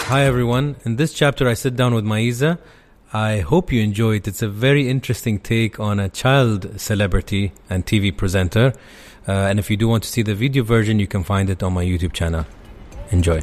Hi everyone. In this chapter I sit down with Maiza. I hope you enjoy it. It's a very interesting take on a child celebrity and TV presenter. And if you do want to see the video version, you can find it on my YouTube channel. Enjoy.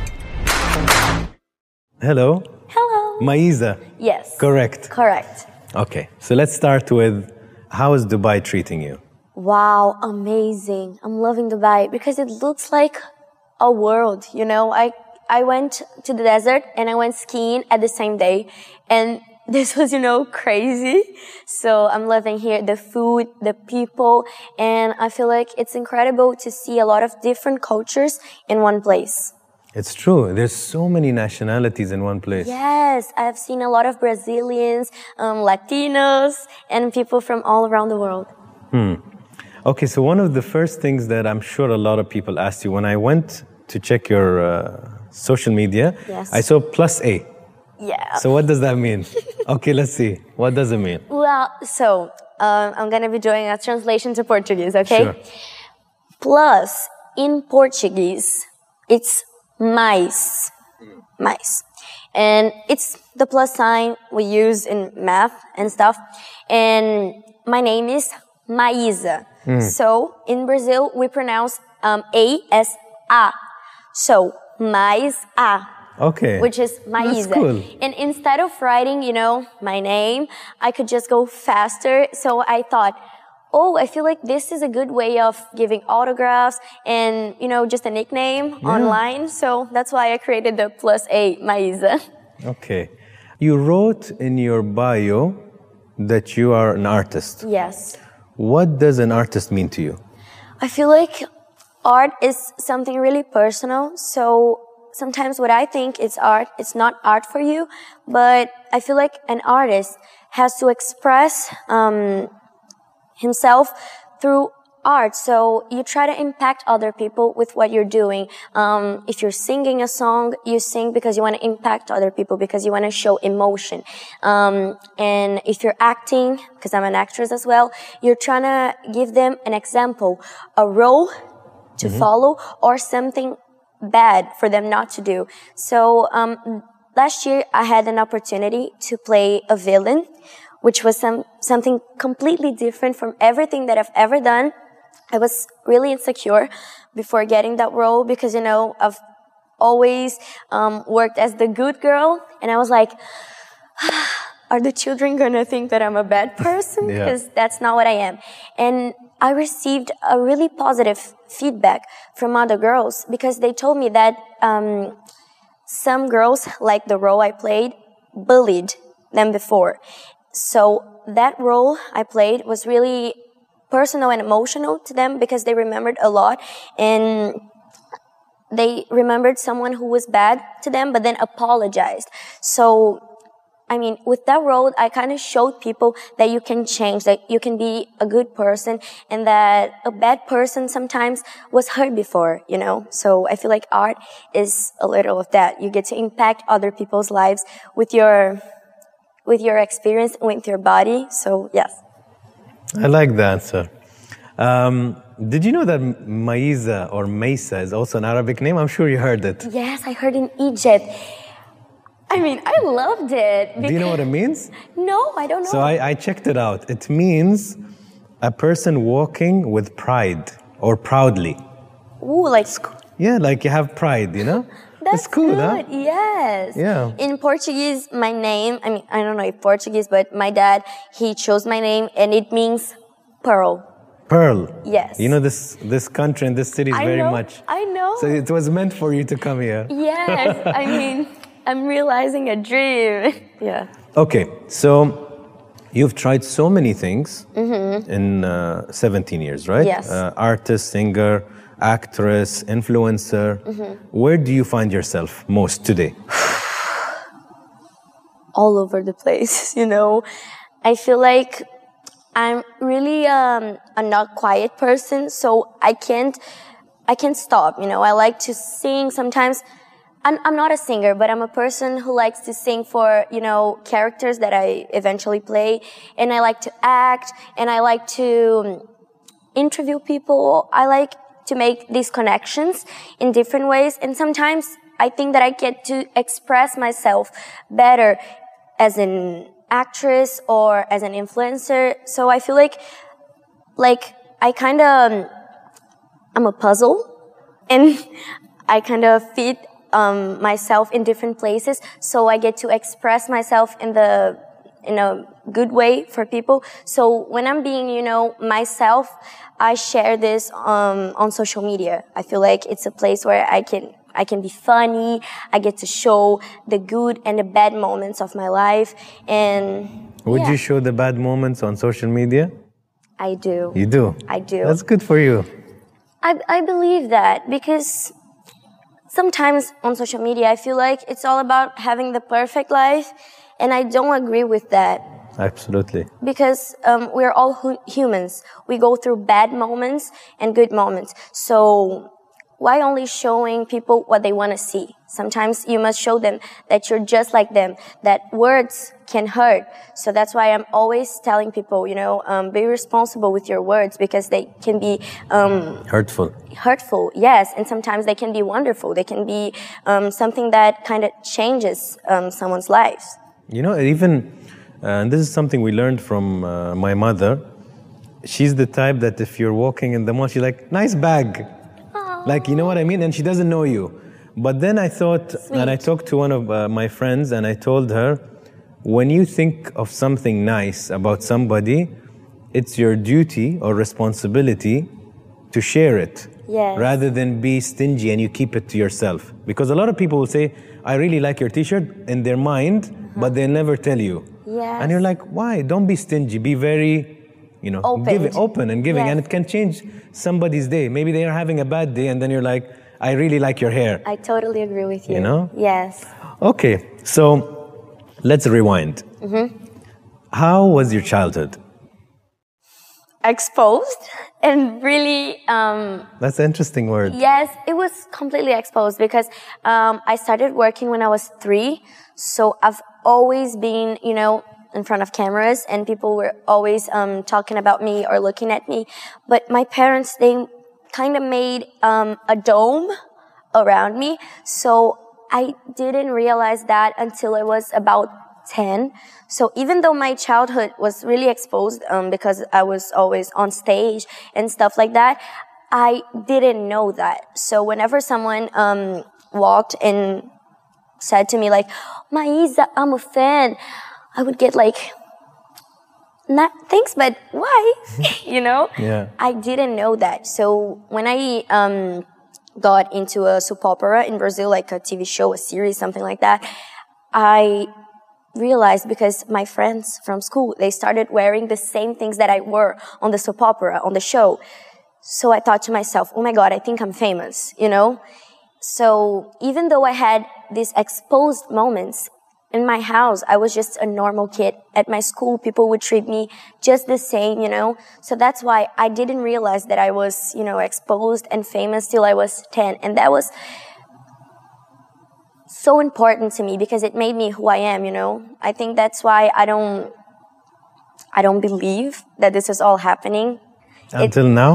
Hello. Hello. Maiza. Yes. Correct. Correct. Okay, so let's start with, how is Dubai treating you? Wow, amazing. I'm loving Dubai because it looks like a world, you know. I went to the desert and I went skiing at the same day, and this was, crazy. So I'm loving here the food, the people, and I feel like it's incredible to see a lot of different cultures in one place. It's true. There's so many nationalities in one place. Yes, I've seen a lot of Brazilians, Latinos, and people from all around the world. Okay, so one of the first things that I'm sure a lot of people asked you, when I went to check your social media, Yes. I saw +A. Yeah. So what does that mean? Okay, let's see. What does it mean? Well, so I'm going to be doing a translation to Portuguese, okay? Sure. Plus, in Portuguese, it's mais. Mais. And it's the plus sign we use in math and stuff. And my name is Maiza. So, in Brazil, we pronounce A as A. So, mais A. Okay. Which is Maiza. That's cool. And instead of writing, my name, I could just go faster. So I thought, I feel like this is a good way of giving autographs and, just a nickname online. So that's why I created the +A, Maiza. Okay. You wrote in your bio that you are an artist. Yes. What does an artist mean to you? I feel like art is something really personal. So sometimes what I think is art, it's not art for you, but I feel like an artist has to express himself through art. So you try to impact other people with what you're doing. If you're singing a song, you sing because you want to impact other people, because you want to show emotion. And if you're acting, because I'm an actress as well, you're trying to give them an example, a role to follow, or something bad for them not to do. So last year I had an opportunity to play a villain, which was something completely different from everything that I've ever done. I was really insecure before getting that role because, I've always worked as the good girl, and I was like, are the children gonna think that I'm a bad person? Yeah. Because that's not what I am. And I received a really positive feedback from other girls because they told me that some girls, like the role I played, bullied them before. So that role I played was really personal and emotional to them because they remembered a lot, and they remembered someone who was bad to them but then apologized. So with that role, I kind of showed people that you can change, that you can be a good person, and that a bad person sometimes was hurt before, So I feel like art is a little of that. You get to impact other people's lives with your experience, with your body. So, yes. I like the answer. Did you know that Maiza or Meisa is also an Arabic name? I'm sure you heard it. Yes, I heard in Egypt. I loved it. Do you know what it means? No, I don't know. So I checked it out. It means a person walking with pride or proudly. Ooh, like... Yeah, like you have pride, That's it's cool, good. huh? Yes. Yeah. In Portuguese, my name, I don't know if Portuguese, but my dad, he chose my name and it means pearl. Pearl. Yes. This country and this city is very much. I know. So it was meant for you to come here. Yes. I'm realizing a dream. Yeah. Okay, so you've tried so many things in 17 years, right? Yes. Artist, singer, actress, influencer. Where do you find yourself most today? All over the place, I feel like I'm really a not quiet person, so I can't stop, I like to sing sometimes. I'm not a singer, but I'm a person who likes to sing for, characters that I eventually play. And I like to act, and I like to interview people. I like to make these connections in different ways. And sometimes I think that I get to express myself better as an actress or as an influencer. So I feel like I kind of, I'm a puzzle, and I kind of fit myself in different places, so I get to express myself in a good way for people. So when I'm being, myself, I share this on social media. I feel like it's a place where I can be funny. I get to show the good and the bad moments of my life. And would you show the bad moments on social media? I do. You do? I do. That's good for you. I believe that, because sometimes on social media I feel like it's all about having the perfect life, and I don't agree with that. Absolutely. Because we're all humans. We go through bad moments and good moments. So why only showing people what they want to see? Sometimes you must show them that you're just like them, that words can hurt. So that's why I'm always telling people, be responsible with your words, because they can be hurtful. Hurtful, yes. And sometimes they can be wonderful. They can be something that kind of changes someone's life. Even, and this is something we learned from my mother. She's the type that if you're walking in the mall, she's like, nice bag. Like, you know what I mean? And she doesn't know you. But then I thought, Sweet. and I talked to one of my friends, and I told her, when you think of something nice about somebody, it's your duty or responsibility to share it. Yes. Rather than be stingy and you keep it to yourself. Because a lot of people will say, I really like your t-shirt in their mind, but they never tell you. Yes. And you're like, why? Don't be stingy. Be very... open and giving, yes. And it can change somebody's day. Maybe they are having a bad day, and then you're like, I really like your hair. I totally agree with you. Yes. Okay, so let's rewind. How was your childhood? Exposed and really... That's an interesting word. Yes, it was completely exposed, because I started working when I was 3. So I've always been, in front of cameras, and people were always talking about me or looking at me. But my parents, they kind of made a dome around me. So I didn't realize that until I was about 10. So even though my childhood was really exposed because I was always on stage and stuff like that, I didn't know that. So whenever someone walked and said to me like, Maisa, I'm a fan, I would get like, not thanks, but why? Yeah. I didn't know that. So when I got into a soap opera in Brazil, like a TV show, a series, something like that, I realized, because my friends from school, they started wearing the same things that I wore on the soap opera, on the show. So I thought to myself, oh my God, I think I'm famous, So even though I had these exposed moments, in my house, I was just a normal kid. At my school, people would treat me just the same, So that's why I didn't realize that I was, exposed and famous till I was 10. And that was so important to me, because it made me who I am, I think that's why I don't believe that this is all happening. Until now?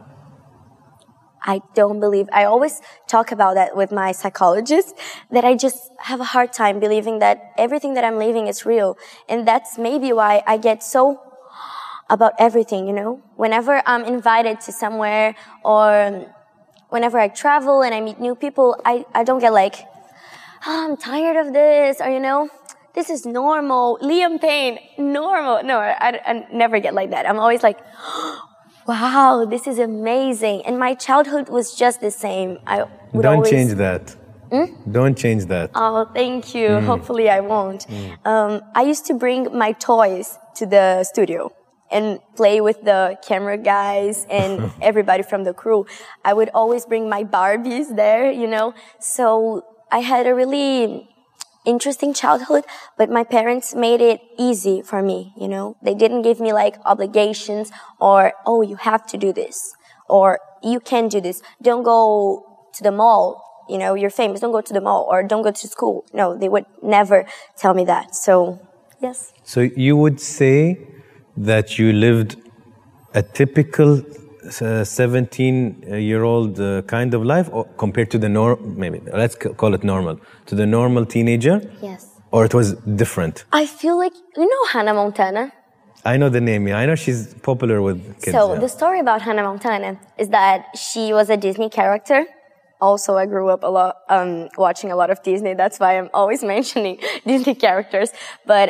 I don't believe. I always talk about that with my psychologist, that I just have a hard time believing that everything that I'm living is real. And that's maybe why I get so about everything, Whenever I'm invited to somewhere, or whenever I travel and I meet new people, I don't get like, I'm tired of this, or, this is normal. Liam Payne, normal. No, I never get like that. I'm always like, wow, this is amazing. And my childhood was just the same. Don't change that. Don't change that. Oh, thank you. Hopefully I won't. I used to bring my toys to the studio and play with the camera guys and everybody from the crew. I would always bring my Barbies there, So I had a really interesting childhood, but my parents made it easy for me, They didn't give me like obligations or, oh, you have to do this, or you can do this. Don't go to the mall, you're famous, don't go to the mall, or don't go to school. No, they would never tell me that. So, yes. So you would say that you lived a typical 17-year-old kind of life, or compared to the maybe let's call it normal, to the normal teenager? Yes. Or it was different? I feel like, you know Hannah Montana? I know the name, yeah. I know she's popular with kids. So yeah. the story about Hannah Montana is that she was a Disney character. Also, I grew up a lot watching a lot of Disney. That's why I'm always mentioning Disney characters. But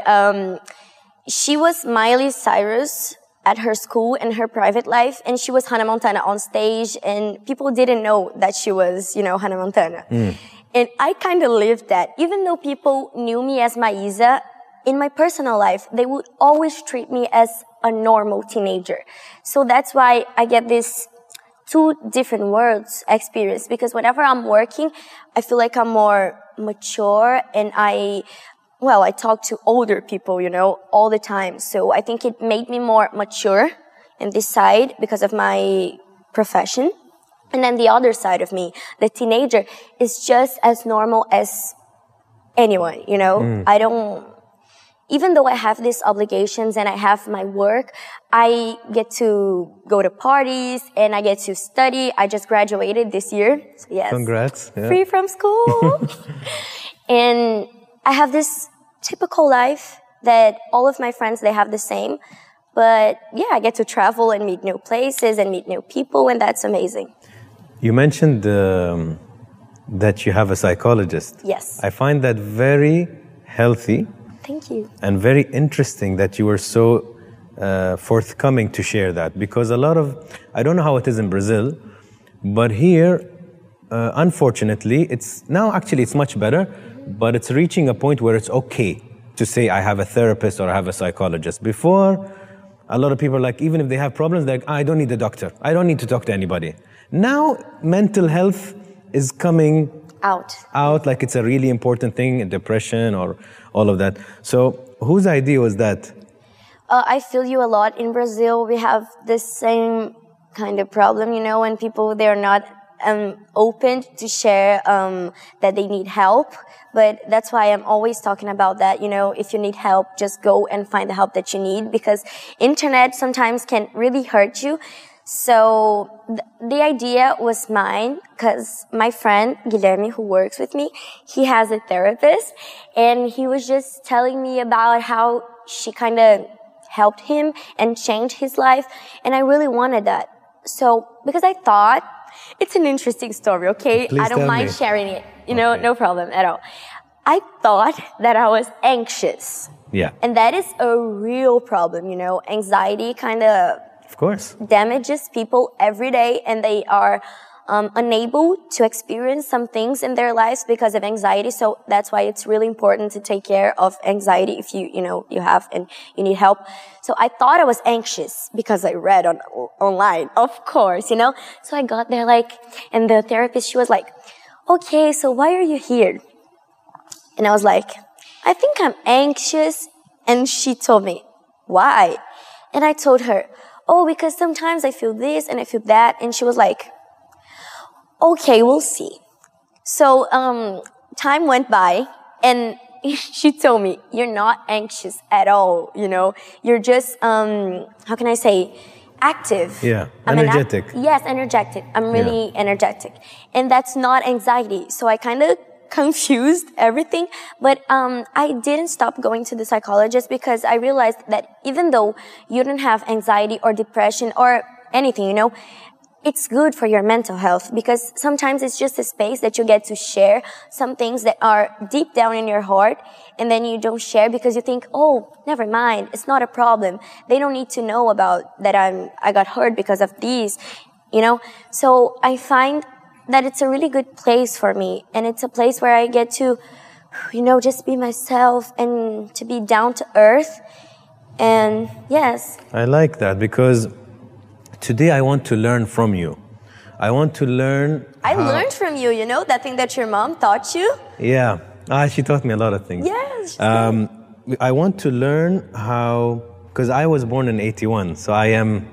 she was Miley Cyrus at her school in her private life, and she was Hannah Montana on stage, and people didn't know that she was, you know, Hannah Montana. And I kind of lived that. Even though people knew me as Maisa, in my personal life, they would always treat me as a normal teenager. So that's why I get this two different worlds experience, because whenever I'm working, I feel like I'm more mature, and I talk to older people, you know, all the time. So I think it made me more mature in this side because of my profession. And then the other side of me, the teenager, is just as normal as anyone, you know. Even though I have these obligations and I have my work, I get to go to parties and I get to study. I just graduated this year. So yes. Congrats. Yeah. Free from school. And I have this typical life that all of my friends, they have the same. But yeah, I get to travel and meet new places and meet new people, and that's amazing. You mentioned that you have a psychologist. Yes. I find that very healthy. Thank you. And very interesting that you were so forthcoming to share that, because a lot of, I don't know how it is in Brazil, but here, unfortunately, it's much better, but it's reaching a point where it's okay to say I have a therapist or I have a psychologist. Before, a lot of people are like, even if they have problems, they're like, I don't need a doctor. I don't need to talk to anybody. Now, mental health is coming out like it's a really important thing, depression or all of that. So whose idea was that? I feel you a lot. In Brazil, we have the same kind of problem, you know, when people, they're not open to share that they need help. But that's why I'm always talking about that, you know, if you need help, just go and find the help that you need, because internet sometimes can really hurt you. So the idea was mine, because my friend Guilherme, who works with me, he has a therapist, and he was just telling me about how she kind of helped him and changed his life, and I really wanted that. So because I thought, it's an interesting story, okay? Please I don't mind sharing it, you know, no problem at all. I thought that I was anxious. Yeah. And that is a real problem, you know, anxiety kind of damages people every day, and they are unable to experience some things in their lives because of anxiety. So that's why it's really important to take care of anxiety if you have and you need help. So I thought I was anxious because I read online, of course, you know. So I got there and the therapist, she was like, okay, so why are you here? And I was like, I think I'm anxious. And she told me, why? And I told her, oh, because sometimes I feel this and I feel that. And she was like, okay, we'll see. So time went by, and she told me, you're not anxious at all, you know. You're just, how can I say, active. Yeah, energetic. Yes, energetic. I'm really energetic. And that's not anxiety. So I kind of confused everything, but I didn't stop going to the psychologist, because I realized that even though you don't have anxiety or depression or anything, you know, it's good for your mental health, because sometimes it's just a space that you get to share some things that are deep down in your heart, and then you don't share because you think, oh, never mind, it's not a problem. They don't need to know about that I got hurt because of these, you know. So I find that it's a really good place for me, and it's a place where I get to, you know, just be myself and to be down to earth. And yes. I like that, because today I want to learn from you. I want to learn. I learned from you, you know, that thing that your mom taught you. Yeah. She taught me a lot of things. Yes. I want to learn how, because I was born in 81, so I am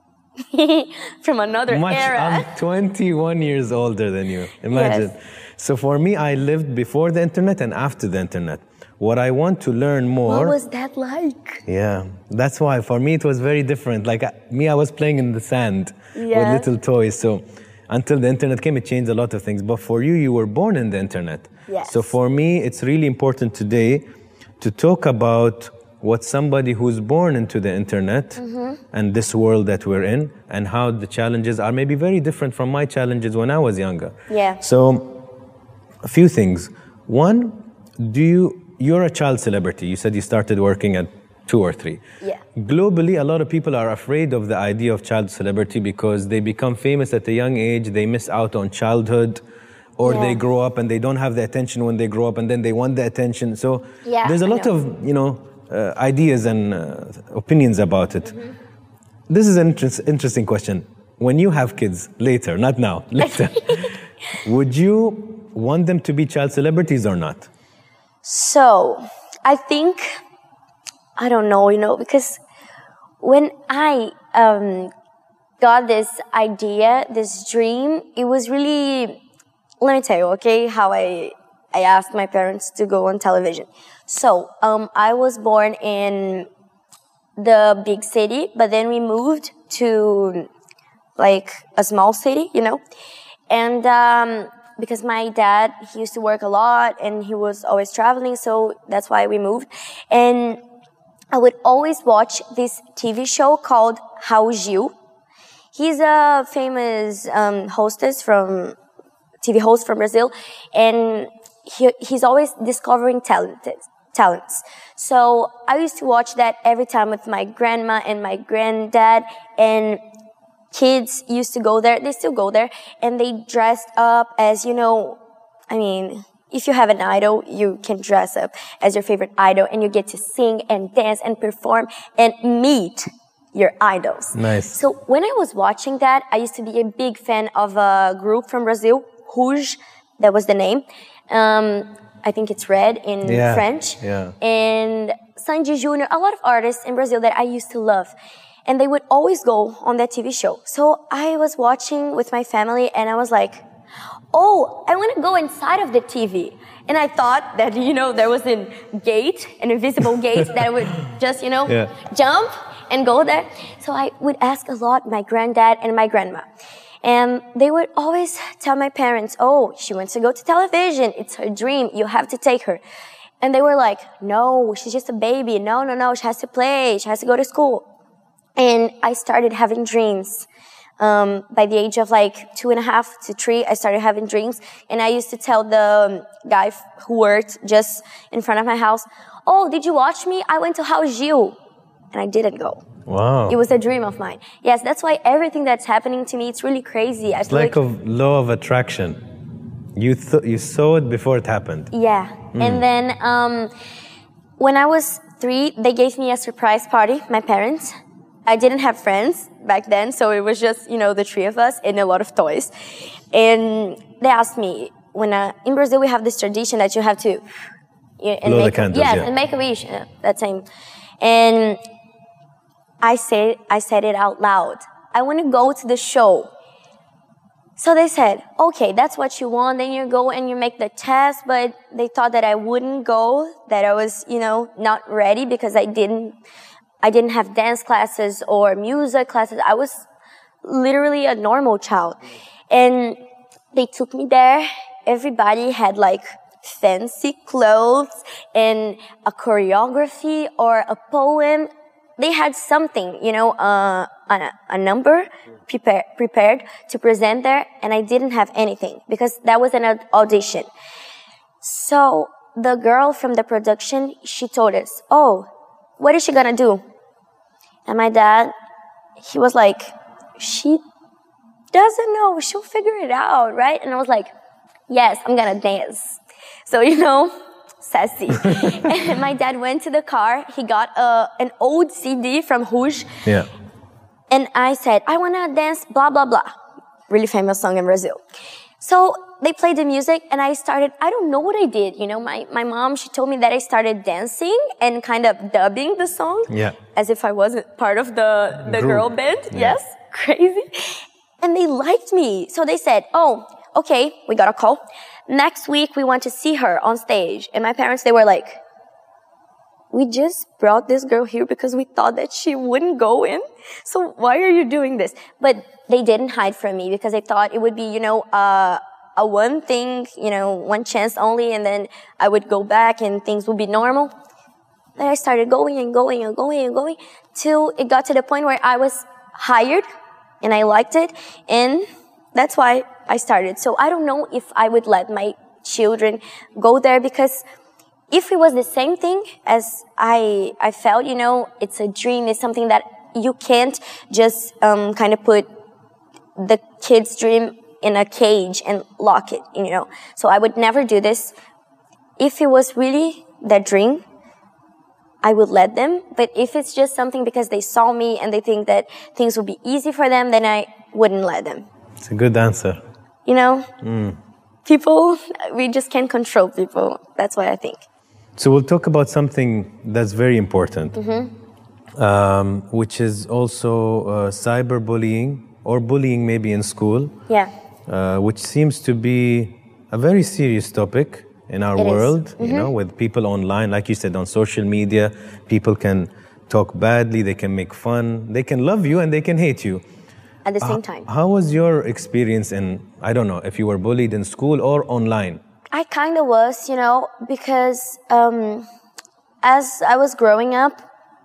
from another era. I'm 21 years older than you. Imagine. Yes. So for me, I lived before the internet and after the internet. what I want to learn more. What was that like? Yeah, that's why for me it was very different. Like I was playing in the sand with Yeah. little toys. So until the internet came, it changed a lot of things. But for you, you were born in the internet. Yes. So for me, it's really important today to talk about what somebody who's born into the internet and this world that we're in, and how the challenges are maybe very different from my challenges when I was younger. Yeah. So a few things. One, you're a child celebrity. You said you started working at 2 or 3. Yeah. Globally, a lot of people are afraid of the idea of child celebrity because they become famous at a young age, they miss out on childhood, or Yeah. they grow up and they don't have the attention when they grow up, and then they want the attention. So Yeah, there's a I lot know. of ideas and opinions about it. This is an interesting question. When you have kids later, not now, later, would you want them to be child celebrities or not? So, I think, I don't know, because when I got this idea, this dream, it was really, let me tell you, okay, how I asked my parents to go on television. So, I was born in the big city, but then we moved to like a small city, and because my dad, he used to work a lot and he was always traveling, so that's why we moved. And I would always watch this TV show called Raul Gil. He's a famous TV host from Brazil, and he's always discovering talents. So I used to watch that every time with my grandma and my granddad, and kids used to go there, they still go there, and they dressed up as, if you have an idol, you can dress up as your favorite idol, and you get to sing and dance and perform and meet your idols. Nice. So when I was watching that, I used to be a big fan of a group from Brazil, Rouge, that was the name. I think it's red in French. Yeah. And Sandy Jr., a lot of artists in Brazil that I used to love. And they would always go on that TV show. So I was watching with my family and I was like, oh, I want to go inside of the TV. And I thought that, there was an invisible gate that I would just, jump and go there. So I would ask a lot my granddad and my grandma. And they would always tell my parents, oh, she wants to go to television. It's her dream. You have to take her. And they were like, no, she's just a baby. No, she has to play. She has to go to school. And I started having dreams. By the age of 2.5 to 3, I started having dreams. And I used to tell the guy who worked just in front of my house, oh, did you watch me? I went to Raul Gil. And I didn't go. Wow. It was a dream of mine. Yes, that's why everything that's happening to me, it's really crazy. It's like a law of attraction. You saw it before it happened. Yeah. And then when I was 3, they gave me a surprise party, my parents. I didn't have friends back then, so it was just, the 3 of us and a lot of toys. And they asked me, in Brazil we have this tradition that you have to blow the candles, and make a wish, that same. And I said it out loud. I want to go to the show. So they said, okay, that's what you want. Then you go and you make the test. But they thought that I wouldn't go, that I was, not ready because I didn't have dance classes or music classes. I was literally a normal child. And they took me there. Everybody had fancy clothes and a choreography or a poem. They had something, a number prepared to present there, and I didn't have anything because that was an audition. So the girl from the production, she told us, oh, what is she gonna do? And my dad, he was like, she doesn't know, she'll figure it out, right? And I was like, yes, I'm gonna dance. So, sassy. And my dad went to the car. He got an old CD from Rouge. Yeah. And I said, I want to dance blah, blah, blah. Really famous song in Brazil. So they played the music and I don't know what I did. My mom, she told me that I started dancing and kind of dubbing the song. Yeah. As if I wasn't part of the girl band. Yeah. Yes. Crazy. And they liked me. So they said, oh, okay, we got a call. Next week, we want to see her on stage. And my parents, they were like, we just brought this girl here because we thought that she wouldn't go in. So why are you doing this? But they didn't hide from me because they thought it would be, a one thing, one chance only, and then I would go back and things would be normal. Then I started going and going and going and going till it got to the point where I was hired and I liked it, and that's why I started. So I don't know if I would let my children go there, because if it was the same thing as I felt, it's a dream, it's something that you can't just kind of put the kid's dream in a cage and lock it, So I would never do this. If it was really their dream, I would let them. But if it's just something because they saw me and they think that things will be easy for them, then I wouldn't let them. It's a good answer. People, we just can't control people. That's what I think. So we'll talk about something that's very important, which is also cyberbullying or bullying maybe in school. Yeah. Which seems to be a very serious topic in our world, with people online. Like you said, on social media, people can talk badly, they can make fun, they can love you and they can hate you. At the same time. How was your experience I don't know, if you were bullied in school or online? I kind of was, because as I was growing up,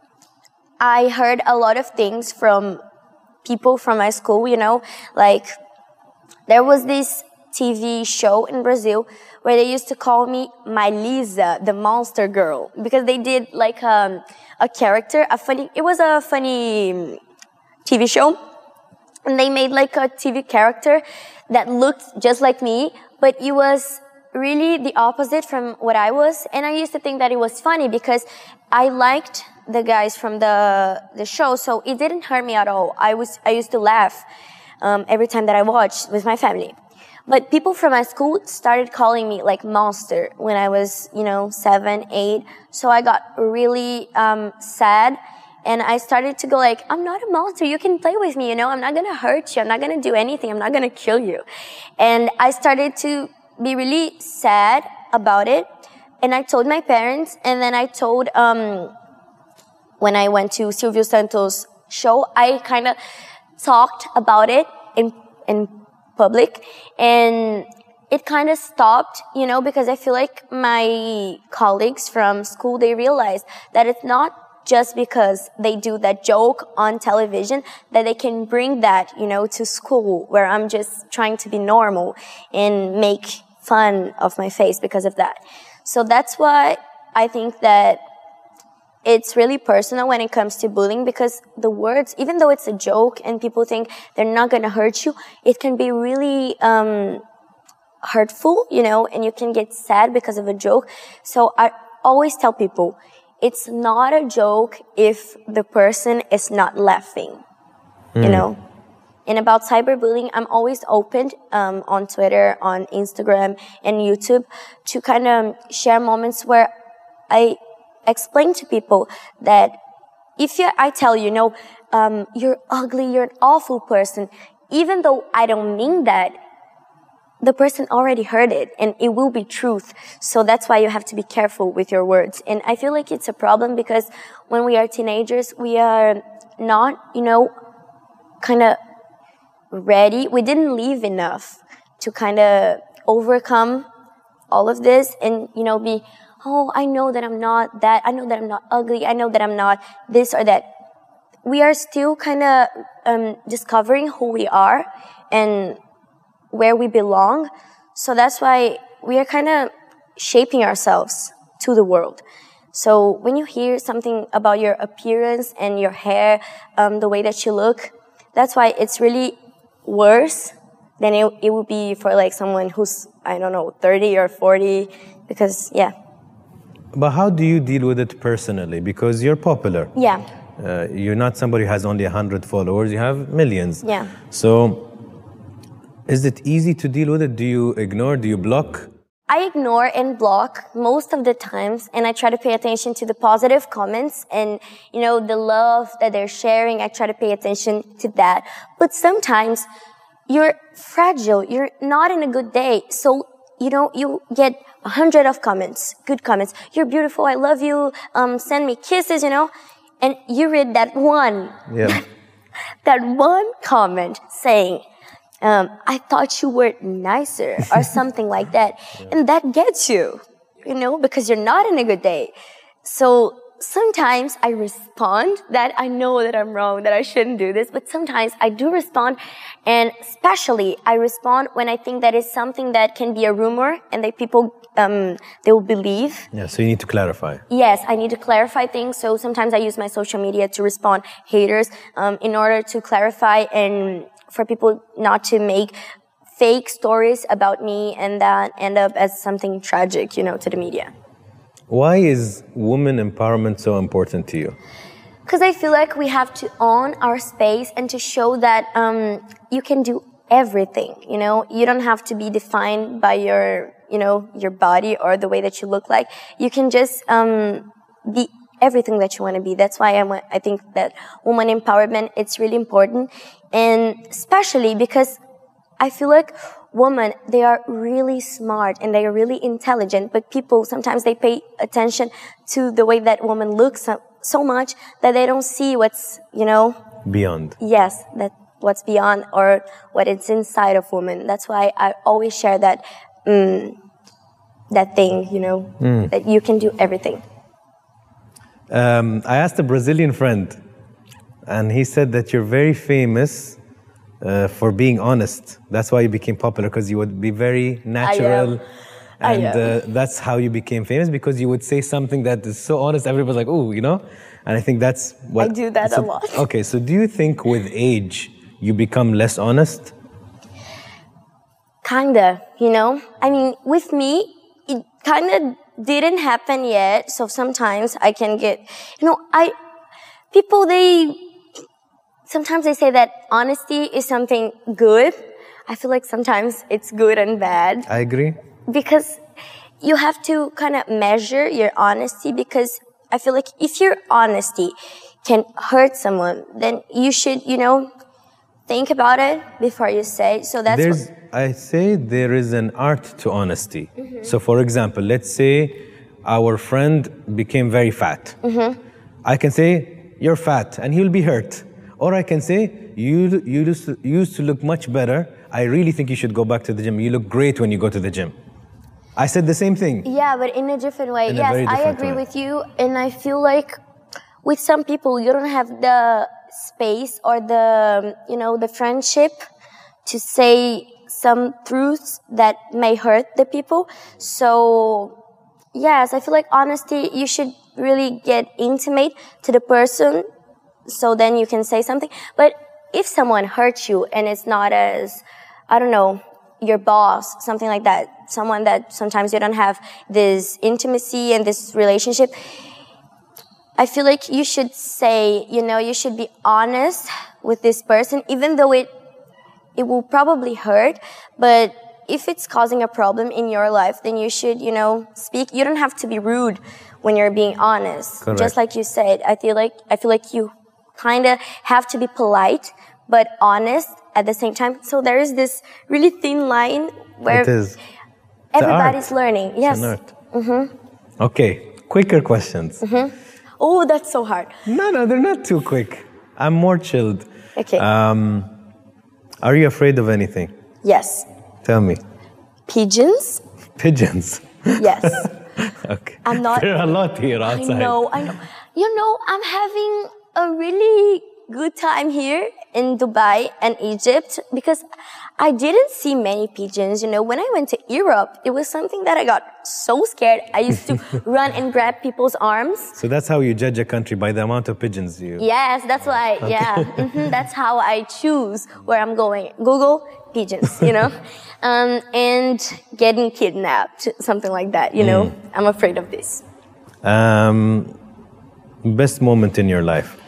I heard a lot of things from people from my school, like there was this TV show in Brazil where they used to call me Lisa, the monster girl, because they did like a character, it was a funny TV show, and they made like a TV character that looked just like me, but it was really the opposite from what I was. And I used to think that it was funny because I liked the guys from the show, so it didn't hurt me at all. I used to laugh every time that I watched with my family. But people from my school started calling me like monster when I was, 7, 8. So I got really sad, and I started to go like, I'm not a monster. You can play with me, I'm not going to hurt you. I'm not going to do anything. I'm not going to kill you. And I started to be really sad about it. And I told my parents, and then I told, when I went to Silvio Santos' show, I kind of talked about it in public, and it kind of stopped, because I feel like my colleagues from school, they realized that it's not just because they do that joke on television that they can bring that, to school, where I'm just trying to be normal and make fun of my face because of that. So that's why I think that it's really personal when it comes to bullying, because the words, even though it's a joke and people think they're not going to hurt you, it can be really hurtful, and you can get sad because of a joke. So I always tell people, it's not a joke if the person is not laughing, And about cyberbullying, I'm always open on Twitter, on Instagram, and YouTube to kind of share moments where I explain to people that if I tell you, you're ugly, you're an awful person, even though I don't mean that, the person already heard it and it will be truth. So that's why you have to be careful with your words. And I feel like it's a problem because when we are teenagers, we are not, kind of ready. We didn't live enough to kind of overcome all of this and, be, oh, I know that I'm not that. I know that I'm not ugly. I know that I'm not this or that. We are still kind of discovering who we are and where we belong. So that's why we are kind of shaping ourselves to the world. So when you hear something about your appearance and your hair, the way that you look, that's why it's really worse than it would be for like someone who's, 30 or 40, because, yeah. But how do you deal with it personally? Because you're popular. Yeah. You're not somebody who has only 100 followers. You have millions. Yeah. So is it easy to deal with it? Do you ignore? Do you block? I ignore and block most of the times, and I try to pay attention to the positive comments and, the love that they're sharing. I try to pay attention to that. But sometimes you're fragile. You're not in a good day. So you get 100 of comments, good comments. You're beautiful. I love you. Send me kisses, and you read that one. Yeah. That one comment saying, I thought you were nicer or something like that. Yeah. And that gets you, because you're not in a good day. So sometimes I respond that I know that I'm wrong, that I shouldn't do this, but sometimes I do respond, and especially I respond when I think that is something that can be a rumor and that people, they will believe. Yeah, so you need to clarify. Yes, I need to clarify things, so sometimes I use my social media to respond haters, in order to clarify and for people not to make fake stories about me and that end up as something tragic, to the media. Why is women empowerment so important to you? Because I feel like we have to own our space and to show that you can do everything. You don't have to be defined by your body or the way that you look like. You can just be everything that you want to be. That's why I think that woman empowerment, it's really important, and especially because I feel like women, they are really smart and they are really intelligent, but people, sometimes they pay attention to the way that woman looks so much that they don't see what's, beyond. Yes, that what's beyond or what is inside of women. That's why I always share that, that thing, that you can do everything. I asked a Brazilian friend, and he said that you're very famous for being honest. That's why you became popular, because you would be very natural. And that's how you became famous, because you would say something that is so honest, everybody's like, ooh, And I think that's what... I do that a lot. Okay, so do you think with age you become less honest? Kinda, I mean, with me, it kinda didn't happen yet, so sometimes I can get, sometimes they say that honesty is something good. I feel like sometimes it's good and bad. I agree. Because you have to kind of measure your honesty, because I feel like if your honesty can hurt someone, then you should, think about it before you say. So that's I say there is an art to honesty. Mm-hmm. So for example, let's say our friend became very fat. Mm-hmm. I can say, you're fat, and he'll be hurt. Or I can say, you used to look much better. I really think you should go back to the gym. You look great when you go to the gym. I said the same thing. Yeah, but in a different way. Yes, I agree with you. And I feel like with some people, you don't have the space or the friendship to say some truths that may hurt the people. So, yes, I feel like honesty, you should really get intimate to the person, so then you can say something. But if someone hurts you and it's not as, I don't know, your boss, something like that, someone that sometimes you don't have this intimacy and this relationship, I feel like you should say, you should be honest with this person, even though it will probably hurt. But if it's causing a problem in your life, then you should, speak. You don't have to be rude when you're being honest. Correct. Just like you said, I feel like you kind of have to be polite but honest at the same time. So there is this really thin line where everybody's learning. Yes. It's an art. Mm-hmm. Okay, quicker questions. Mm-hmm. Oh, that's so hard. No, they're not too quick. I'm more chilled. Okay. Are you afraid of anything? Yes. Tell me. Pigeons? Pigeons? Yes. Okay. I'm not. There are a lot here outside. I know. I'm having a really good time here in Dubai and Egypt, because I didn't see many pigeons. When I went to Europe, it was something that I got so scared. I used to run and grab people's arms. So that's how you judge a country, by the amount of pigeons you... Yes, that's why, okay. Yeah. Mm-hmm, that's how I choose where I'm going. Google pigeons, and getting kidnapped, something like that, I'm afraid of this. Best moment in your life?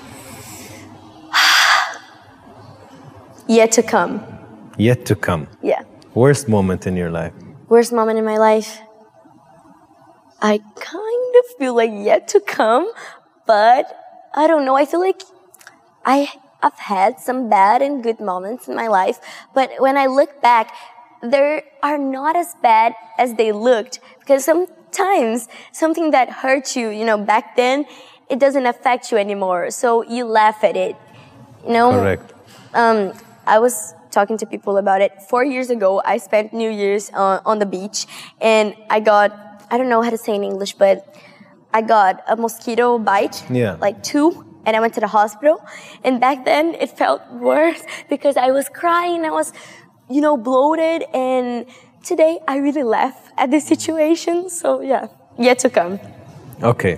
Yet to come. Yet to come. Yeah. Worst moment in your life? Worst moment in my life? I kind of feel like yet to come, but I don't know. I feel like I've had some bad and good moments in my life, but when I look back, they are not as bad as they looked, because sometimes something that hurt you, back then, it doesn't affect you anymore. So you laugh at it, Correct. I was talking to people about it. 4 years ago, I spent New Year's on the beach, and I don't know how to say in English, but I got a mosquito bite, like 2, and I went to the hospital. And back then, it felt worse because I was crying, I was, bloated, and today I really laugh at this situation. So yeah, yet to come. Okay.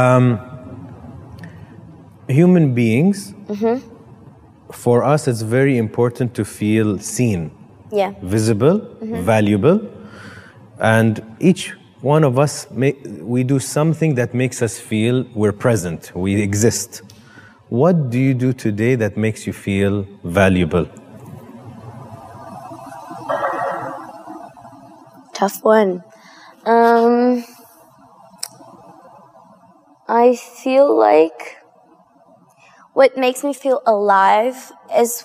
Human beings, for us, it's very important to feel seen, visible, valuable, and each one of us, we do something that makes us feel we're present, we exist. What do you do today that makes you feel valuable? Tough one. I feel like what makes me feel alive is,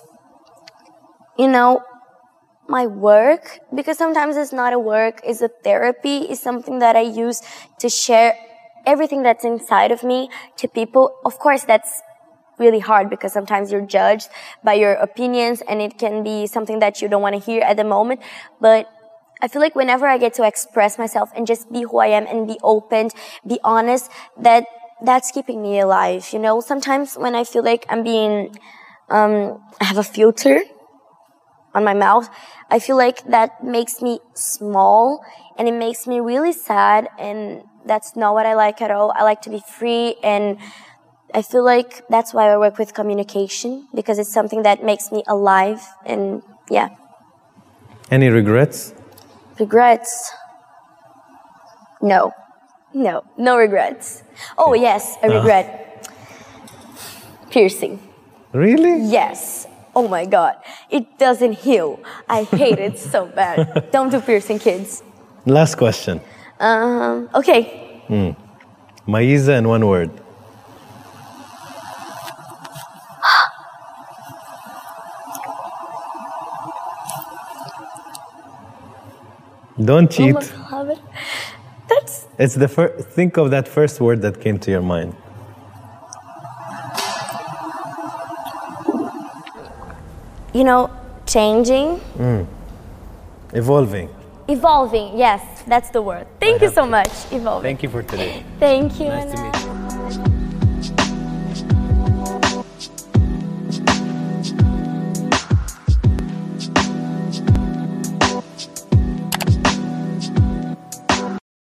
my work, because sometimes it's not a work, it's a therapy, it's something that I use to share everything that's inside of me to people. Of course, that's really hard because sometimes you're judged by your opinions and it can be something that you don't want to hear at the moment. But I feel like whenever I get to express myself and just be who I am and be open, be honest, that's keeping me alive. Sometimes when I feel like I'm I have a filter on my mouth, I feel like that makes me small and it makes me really sad, and that's not what I like at all. I like to be free, and I feel like that's why I work with communication, because it's something that makes me alive, and yeah. Any regrets? Regrets? No regrets. Oh yes, a regret. Piercing. Really? Yes. Oh my God. It doesn't heal. I hate it so bad. Don't do piercing, kids. Last question. Okay. Maiza in one word. Don't cheat. It's the first. Think of that first word that came to your mind. Changing. Evolving. Evolving, yes, that's the word. Thank you so much. Evolving. Thank you for today. Thank you. Nice to meet you.